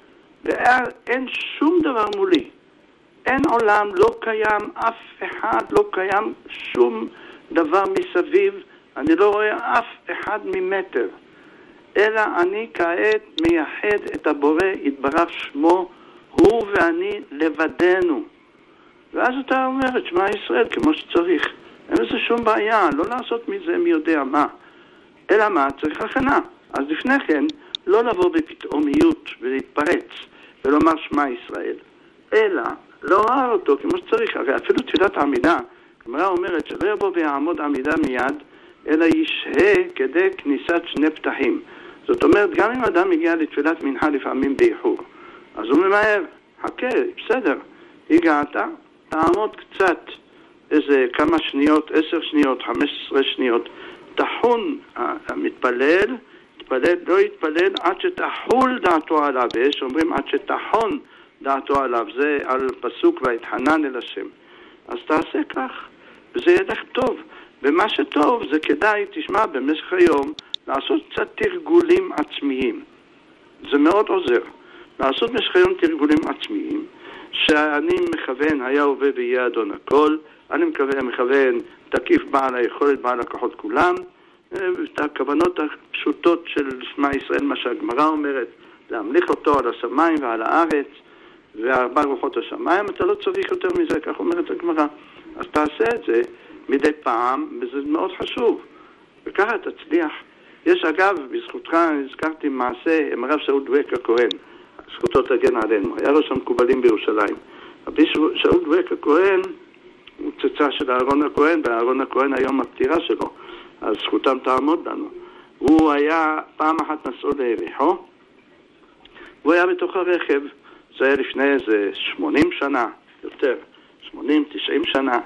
ואין שום דבר מולי. אין עולם, לא קיים, אף אחד לא קיים, שום דבר מסביב. אני לא רואה אף אחד ממטר. אלא אני כעת מייחד את הבורא, יתברך שמו, הוא ואני לבדנו. ואז אתה אומר את שמה ישראל כמו שצריך. אין לזה שום בעיה, לא לעשות מזה מי יודע מה. אלא מה? צריך הכנה. אז לפני כן, לא לבוא בפתאומיות ולהתפרץ ולומר שמה ישראל. אלא לא אותו כמו שצריך. הרי אפילו תפילת העמידה, הגמרא אומרת שלא יבוא ויעמוד עמידה מיד, אלא ישהה כדי כניסת שני פתחים. זאת אומרת, גם אם אדם מגיע לתפילת מנחה לפעמים באיחור, אז הוא ממהר, חכה, בסדר, הגעת, תעמוד קצת, איזה כמה שניות, עשר שניות, חמש עשרה שניות, תחון המתפלל, תפלל, לא יתפלל עד שתחול דעתו עליו, ויש אומרים עד שתחון דעתו עליו, זה על פסוק והתחנן אל השם. אז תעשה כך, וזה ילך טוב. ומה שטוב זה כדאי, תשמע, במשך היום, לעשות קצת תרגולים עצמיים. זה מאוד עוזר. לעשות במשך היום תרגולים עצמיים, שאני מכוון, היה הווה ויהיה אדון הכל, אני מכוון, מכוון תקיף בעל היכולת, בעל הכוחות כולם, את הכוונות הפשוטות של שמה ישראל, מה שהגמרא אומרת, להמליך אותו על השמיים ועל הארץ, וארבע רוחות השמיים, אתה לא צריך יותר מזה, כך אומרת הגמרא. אז תעשה את זה מדי פעם, וזה מאוד חשוב. וככה תצליח. יש אגב, בזכותך הזכרתי מעשה עם הרב שאול דואק הכהן, זכותו תגן עלינו, היה ראש המקובלים בירושלים. רבי שאול דואק הכהן הוא צאצא של אהרון הכהן, ואהרון הכהן היום הפטירה שלו, אז זכותם תעמוד לנו. הוא היה, פעם אחת נסעו ליריחו, הוא היה בתוך הרכב, זה היה לפני איזה שמונים שנה, יותר, שמונים, תשעים שנה,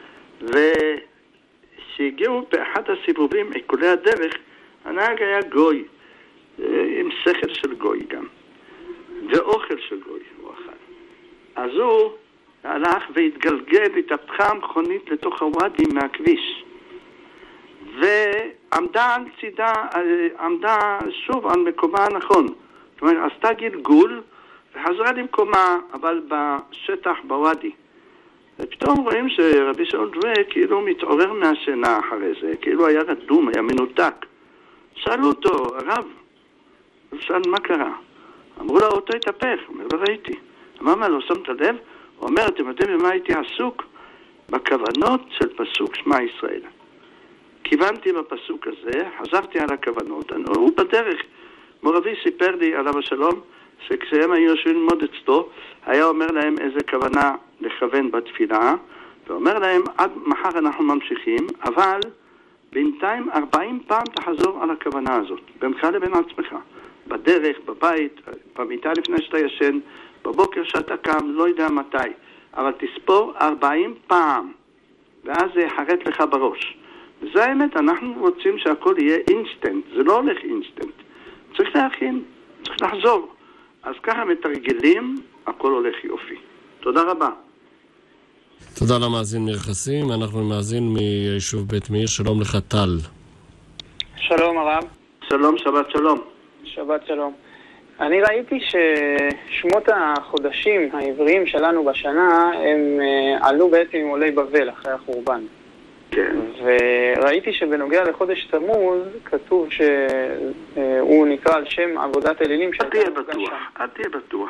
ושהגיעו באחד הסיבובים, עיקולי הדרך, הנהג היה גוי, עם שכל של גוי גם, ואוכל של גוי הוא אכל. אז הוא הלך והתגלגל, התהפכה המכונית לתוך הוואדי מהכביש, ועמדה על צידה, עמדה שוב על מקומה הנכון. זאת אומרת, עשתה גלגול וחזרה למקומה, אבל בשטח, בוואדי. ופתאום רואים שרבי שאול דואק כאילו מתעורר מהשינה אחרי זה, כאילו היה רדום, היה מנותק. שאלו אותו, הרב, הוא שאל מה קרה? אמרו לו, אותו התהפך. הוא אומר, לא ראיתי. אמר מה, לא שמת לב? הוא אומר, אתם יודעים במה הייתי עסוק? בכוונות של פסוק שמע ישראל. כיוונתי בפסוק הזה, חזרתי על הכוונות. הוא בדרך, מורבי סיפר לי עליו השלום, שכשהם היו יושבים ללמוד אצלו, היה אומר להם איזה כוונה לכוון בתפילה, ואומר להם, עד מחר אנחנו ממשיכים, אבל בינתיים ארבעים פעם תחזור על הכוונה הזאת, בינך לבין עצמך. בדרך, בבית, במיטה לפני שאתה ישן, בבוקר שאתה קם, לא יודע מתי, אבל תספור ארבעים פעם, ואז זה יחרט לך בראש. וזה האמת, אנחנו רוצים שהכל יהיה אינסטנט, זה לא הולך אינסטנט. צריך להכין, צריך לחזור. אז ככה מתרגלים, הכל הולך יופי. תודה רבה. תודה למאזין מרחסים, אנחנו מאזין מיישוב בית מאיר, שלום לך טל. שלום הרב. שלום, שבת שלום. שבת שלום. אני ראיתי ששמות החודשים העבריים שלנו בשנה הם עלו בעצם עם עולי בבל אחרי החורבן. כן. וראיתי שבנוגע לחודש תמוז כתוב שהוא נקרא על שם עבודת אלילים. אל תהיה בטוח, אל תהיה בטוח.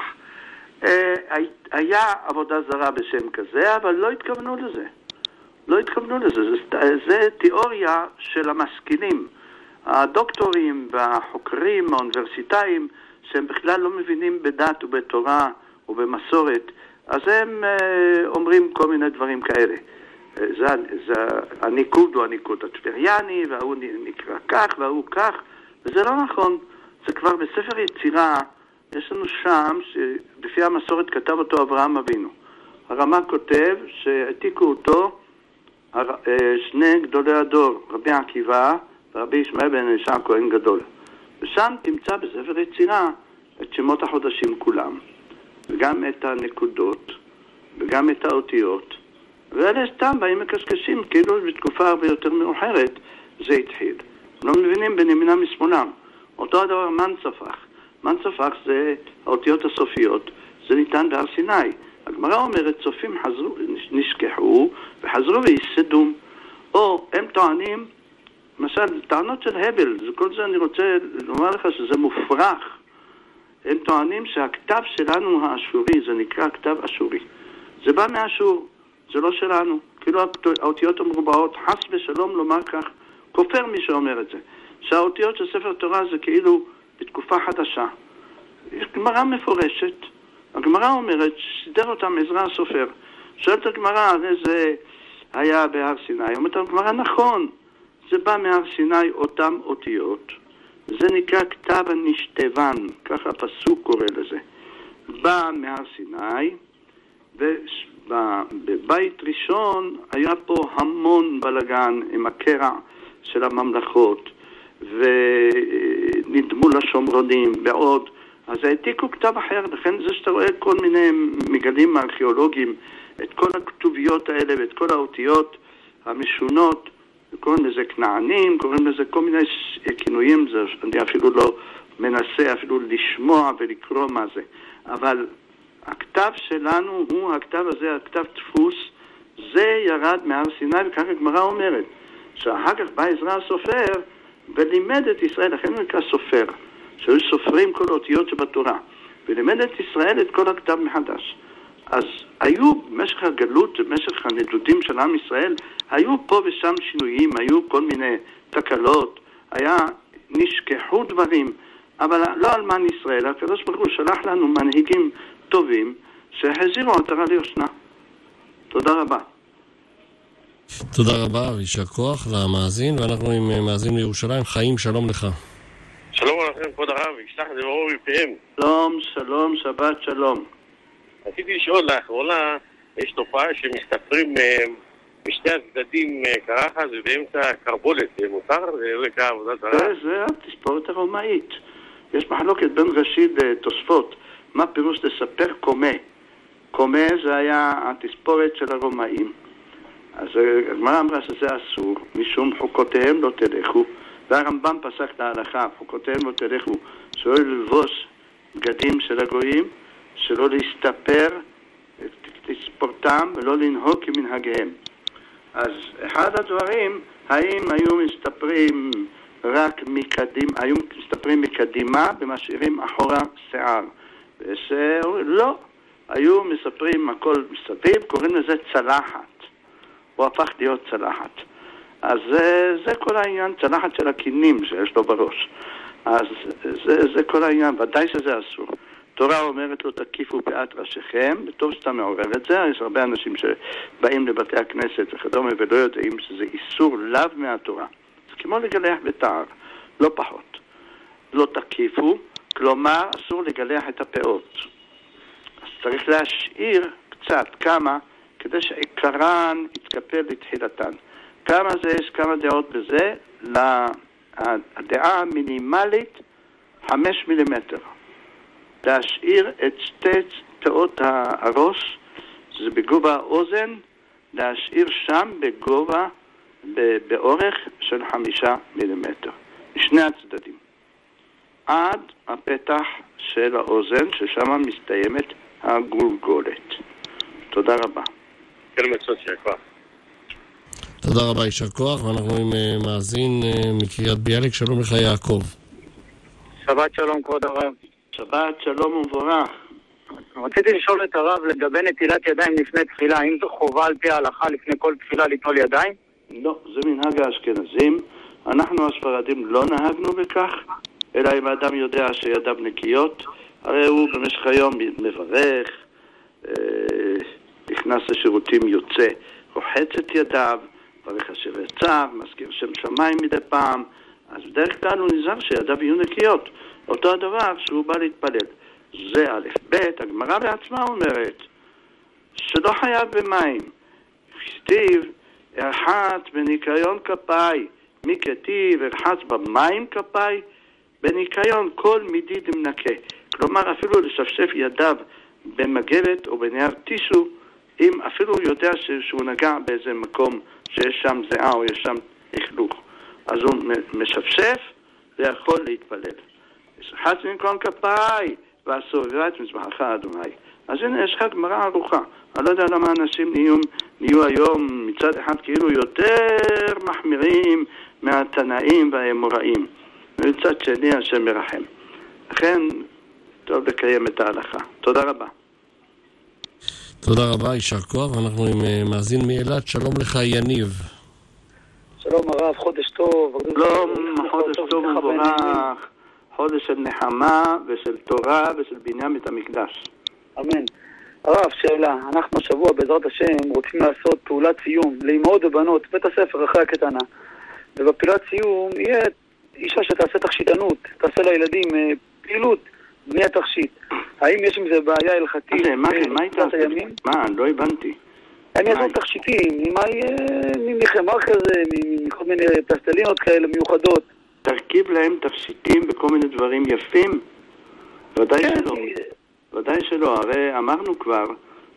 היה עבודה זרה בשם כזה, אבל לא התכוונו לזה. לא התכוונו לזה. זה תיאוריה של המשכילים. הדוקטורים והחוקרים האוניברסיטאיים שהם בכלל לא מבינים בדת ובתורה ובמסורת, אז הם אומרים כל מיני דברים כאלה. זה, זה הניקוד הוא הניקוד הטבריאני, והוא נקרא כך והוא כך, וזה לא נכון. זה כבר בספר יצירה, יש לנו שם, שלפי המסורת כתב אותו אברהם אבינו. הרמה כותב שהעתיקו אותו שני גדולי הדור, רבי עקיבא ורבי ישמעאל בן אלישע כהן גדול. ושם תמצא בספר יצירה את שמות החודשים כולם, וגם את הנקודות, וגם את האותיות. ואלה סתם באים מקשקשים, כאילו בתקופה הרבה יותר מאוחרת זה התחיל. לא מבינים בין ימינם משמאלם. אותו הדבר מנצפח. מנצפח זה האותיות הסופיות, זה ניתן בהר סיני. הגמרא אומרת, צופים חזרו, נשכחו וחזרו ויסדום. או הם טוענים, למשל, טענות של הבל, כל זה אני רוצה לומר לך שזה מופרך. הם טוענים שהכתב שלנו האשורי, זה נקרא כתב אשורי. זה בא מאשור, זה לא שלנו. כאילו האותיות המרובעות, חס ושלום לומר כך, כופר מי שאומר את זה. שהאותיות של ספר תורה זה כאילו בתקופה חדשה. יש גמרא מפורשת. הגמרא אומרת, שסידר אותם עזרא הסופר. שואלת הגמרא, הרי זה היה בהר סיני. אומרת הגמרא, נכון, זה בא מהר סיני אותם אותיות. זה נקרא כתב הנשתבן, ככה הפסוק קורא לזה. בא מהר סיני, ובבית ראשון היה פה המון בלגן עם הקרע של הממלכות, ונדמו לשומרונים ועוד. אז העתיקו כתב אחר, לכן זה שאתה רואה כל מיני מגלים ארכיאולוגיים, את כל הכתוביות האלה ואת כל האותיות המשונות, קוראים לזה כנענים, קוראים לזה כל מיני כינויים, זה, אני אפילו לא מנסה אפילו לשמוע ולקרוא מה זה. אבל הכתב שלנו הוא הכתב הזה, הכתב דפוס, זה ירד מהר סיני, וכך הגמרא אומרת, שאחר כך בא עזרא הסופר ולימד את ישראל, לכן הוא נקרא סופר, שהיו סופרים כל האותיות שבתורה, ולימד את ישראל את כל הכתב מחדש. אז היו במשך הגלות, במשך הנדודים של עם ישראל, היו פה ושם שינויים, היו כל מיני תקלות, היה, נשכחו דברים, אבל לא על מן ישראל. הקדוש ברוך הוא שלח לנו מנהיגים טובים שהחזירו עטרה ליושנה. תודה רבה. תודה רבה וישר כוח למאזין, ואנחנו עם מאזין לירושלים. חיים, שלום לך. שלום לכם כבוד הרב, ישלח את זה ברור מפיהם. שלום, שלום, שבת שלום. רציתי לשאול, לאחרונה יש תופעה שמסתפרים משתי הצדדים קרחת ובאמצע קרבולת, מותר? זה נקרא עבודת זרה? זה, זה התספורת הרומאית. יש מחלוקת בין ראשי לתוספות, מה פירוש לספר קומה. קומה זה היה התספורת של הרומאים. אז הגמרא אמרה שזה אסור, משום חוקותיהם לא תלכו, והרמב"ם פסק להלכה, חוקותיהם לא תלכו, שלא ללבוש בגדים של הגויים, שלא להסתפר תספורתם ולא לנהוג כמנהגיהם. אז אחד הדברים, האם היו מסתפרים רק מקדימה, היו מסתפרים מקדימה ומשאירים אחורה שיער? לא, היו מספרים הכל מסביב, קוראים לזה צלחת. הוא הפך להיות צלחת. אז זה, זה כל העניין, צלחת של הכינים שיש לו בראש. אז זה, זה כל העניין, ודאי שזה אסור. תורה אומרת לו, תקיפו פאת ראשיכם, וטוב שאתה מעורר את זה. יש הרבה אנשים שבאים לבתי הכנסת וכדומה ולא יודעים שזה איסור לאו מהתורה. זה כמו לגלח בתער, לא פחות. לא תקיפו, כלומר אסור לגלח את הפאות. אז צריך להשאיר קצת, כמה, כדי שעיקרן יתקפל לתחילתן. כמה זה, יש כמה דעות בזה, הדעה המינימלית, חמש מילימטר. להשאיר את שתי פאות הראש, זה בגובה האוזן, להשאיר שם בגובה, באורך של חמישה מילימטר. משני הצדדים. עד הפתח של האוזן, ששם מסתיימת הגולגולת. תודה רבה. כן, מצוות שיקוע. תודה רבה, יישר כוח, ואנחנו עם מאזין מקריית ביאליק. שלום לך יעקב. שבת שלום כבוד הרב. שבת שלום ומבורך. רציתי לשאול את הרב לגבי נטילת ידיים לפני תפילה, האם זו חובה על פי ההלכה לפני כל תפילה לטול ידיים? לא, זה מנהג האשכנזים. אנחנו הספרדים לא נהגנו בכך, אלא אם האדם יודע שידיו נקיות, הרי הוא במשך היום מברך, אה, נכנס לשירותים יוצא, רוחץ את ידיו, ברך אשר יצא, מזכיר שם שמיים מדי פעם, אז בדרך כלל הוא נזהר שידיו יהיו נקיות. אותו הדבר שהוא בא להתפלל. זה א', ב', הגמרא בעצמה אומרת, שלא חייב במים. כתיב, הרחץ בניקיון כפיי, מי כתיב, הרחץ במים כפיי, בניקיון כל מידי דמנקה. כלומר, אפילו לשפשף ידיו במגבת או בנייר טישו, אם אפילו הוא יודע שהוא נגע באיזה מקום שיש שם זיעה או יש שם לכלוך. אז הוא משפשף ויכול להתפלל. הרחץ בניקיון כפיי, והסובבה את מזבחך אדוני. אז הנה, יש לך גמרא ארוכה. אני לא יודע למה אנשים נהיו, נהיו היום מצד אחד כאילו יותר מחמירים מהתנאים והאמוראים. ומצד שני, השם מרחם. לכן, טוב לקיים את ההלכה. תודה רבה. תודה רבה, יישר כוח. אנחנו עם מאזין מאילת. שלום לך, יניב. שלום הרב, חודש טוב. שלום, חודש טוב ומבורך. חודש של נחמה ושל תורה ושל בניין בית המקדש. אמן. הרב, שאלה. אנחנו השבוע בעזרת השם רוצים לעשות פעולת סיום לאמהות ובנות, בית הספר אחרי הקטנה. ובפעולת סיום יהיה אישה שתעשה תכשיטנות, תעשה לילדים פעילות בני התכשיט. האם יש עם זה בעיה הלכתית? מה זה? מה הייתה? מה? לא הבנתי. הם יעשו תכשיטים, מחמר כזה, מכל מיני פלסטלינות כאלה מיוחדות. תרכיב להם תכשיטים בכל מיני דברים יפים? ודאי שלא. ודאי שלא. הרי אמרנו כבר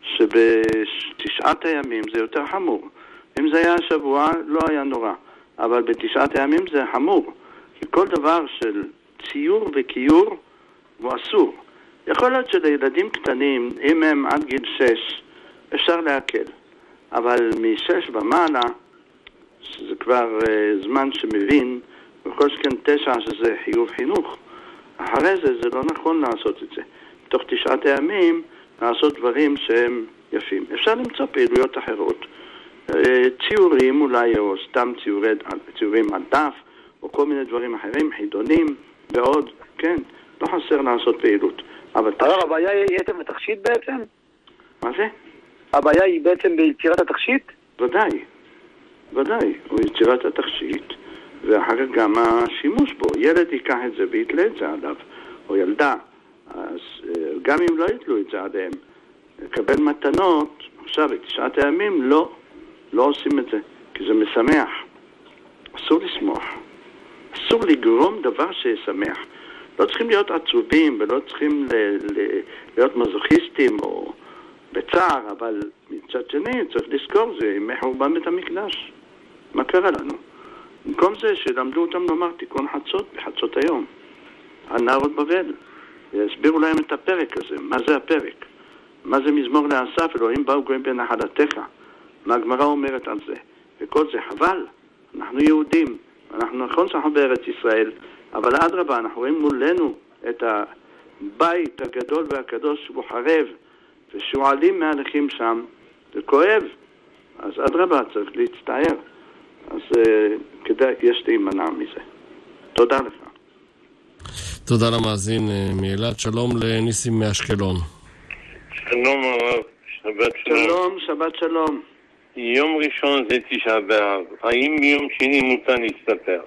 שבתשעת הימים זה יותר חמור. אם זה היה השבוע לא היה נורא. אבל בתשעת הימים זה חמור. כי כל דבר של ציור וקיור הוא אסור. יכול להיות שלילדים קטנים, אם הם עד גיל שש, אפשר להקל. אבל משש ומעלה, שזה כבר uh, זמן שמבין, וכל שכן תשע שזה חיוב חינוך. אחרי זה זה לא נכון לעשות את זה. בתוך תשעת הימים לעשות דברים שהם יפים. אפשר למצוא פעילויות אחרות. Uh, ציורים אולי, או סתם ציורי, ציורים על דף, או כל מיני דברים אחרים, חידונים, ועוד, כן, לא חסר לעשות פעילות. אבל הרב, הבעיה היא עצם התכשיט בעצם? מה זה? הבעיה היא בעצם ביצירת התכשיט? ודאי, ודאי, הוא יצירת התכשיט, ואחר כך גם השימוש בו. ילד ייקח את זה ויתלה את זה עליו, או ילדה. אז גם אם לא יתלו את זה עליהם, לקבל מתנות, עכשיו, בתשעת הימים, לא, לא עושים את זה, כי זה משמח. אסור לשמוח. אסור לגרום דבר שישמח. לא צריכים להיות עצובים ולא צריכים ל- ל- להיות מזוכיסטים או בצער, אבל מצד שני צריך לזכור זה ימי חורבן בית המקדש. מה קרה לנו? במקום זה שלמדו אותם לומר תיקון חצות בחצות היום על נערות בבל, והסבירו להם את הפרק הזה. מה זה הפרק? מה זה מזמור לאסף? אלוהים באו גויים בנחלתך. מה הגמרא אומרת על זה? וכל זה חבל. אנחנו יהודים, אנחנו נכון שאנחנו בארץ ישראל, אבל אדרבה, אנחנו רואים מולנו את הבית הגדול והקדוש שהוא חרב, ושועלים מהלכים שם, זה כואב. אז אדרבה, צריך להצטער. אז uh, כדאי, יש להימנע מזה. תודה לך. תודה למאזין מאילת. שלום לניסים מאשקלון. שלום הרב, שבת שלום. שלום, שבת שלום. יום ראשון זה תשעה באב. האם ביום שני מותר להסתתר?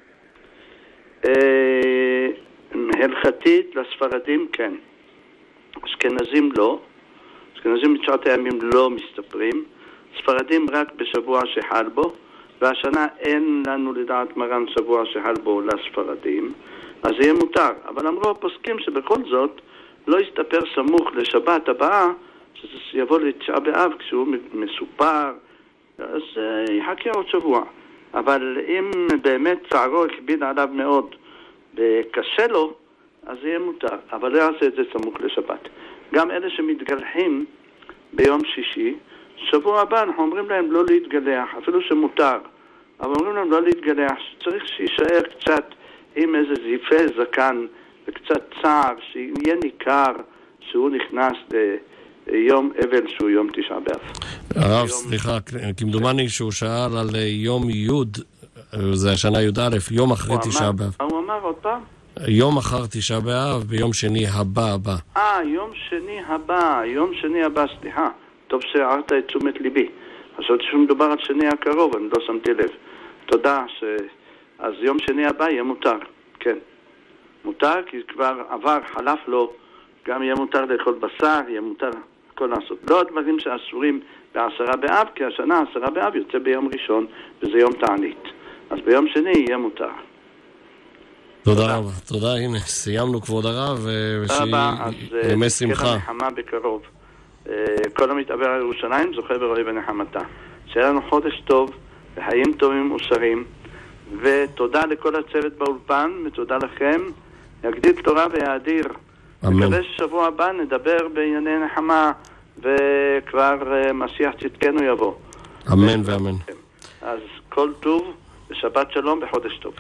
אה, הלכתית לספרדים כן. אשכנזים לא. אשכנזים בתשעת הימים לא מסתפרים. ספרדים רק בשבוע שחל בו, והשנה אין לנו לדעת מרן שבוע שחל בו לספרדים, אז יהיה מותר. אבל אמרו הפוסקים שבכל זאת לא יסתפר סמוך לשבת הבאה, שזה יבוא לתשעה באב כשהוא מסופר, אז uh, יחכה עוד שבוע. אבל אם באמת צערו הכביד עליו מאוד וקשה לו, אז יהיה מותר. אבל לא יעשה את זה סמוך לשבת. גם אלה שמתגלחים ביום שישי, שבוע הבא אנחנו אומרים להם לא להתגלח, אפילו שמותר. אבל אומרים להם לא להתגלח, צריך שישאר קצת עם איזה זיפה זקן וקצת צער, שיהיה ניכר שהוא נכנס ליום אבל שהוא יום תשעה באב. הרב, סליחה, כמדומני שהוא שאל על יום י', זה השנה י' א', יום אחרי תשעה באב. הוא אמר עוד פעם? יום אחר תשעה באב, ביום שני הבא הבא. אה, יום שני הבא, יום שני הבא, סליחה. טוב שהערת את תשומת ליבי. חשבתי שמדובר על שני הקרוב, אני לא שמתי לב. תודה, ש... אז יום שני הבא יהיה מותר, כן. מותר כי כבר עבר, חלף לו, גם יהיה מותר לאכול בשר, יהיה מותר הכל לעשות. לא הדברים שאסורים בעשרה באב, כי השנה עשרה באב יוצא ביום ראשון, וזה יום תענית. אז ביום שני יהיה מותר. תודה רבה. תודה, הנה, סיימנו כבוד הרב, ושיהיה ימי שמחה. נחמה בקרוב. כל המתעבר על ירושלים זוכה ורואה בנחמתה. שיהיה לנו חודש טוב, וחיים טובים ושרים, ותודה לכל הצוות באולפן, ותודה לכם. יגדיל תורה ויאדיר. אמן. מקווה ששבוע הבא נדבר בענייני נחמה, וכבר משיח צדקנו יבוא. אמן ואמן. אז כל טוב, ושבת שלום וחודש טוב.